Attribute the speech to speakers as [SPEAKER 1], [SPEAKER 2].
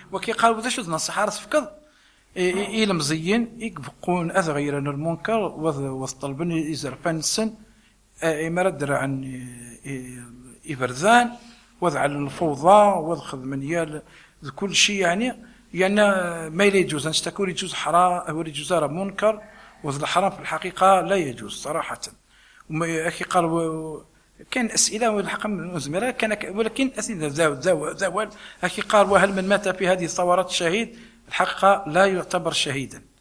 [SPEAKER 1] وكي قالوا ذا شو نصح راه فكض إلى مزيين يقبقون أثغيرن المنكر وطلبن يزرفن السن إمارة درعن إبرزان وضع الفوضى وضخذ من يال كل شيء يعني ما يجوز أن تكون يجوز حرام أو يجوز منكر وذ الحرام في الحقيقة لا يجوز صراحة. أخي قال كان أسئلة والحق من زملاء كان ولكن أسئلة زوال أخي قال وهل من مات في هذه الثورات شهيد؟ الحقيقة لا يعتبر شهيدا.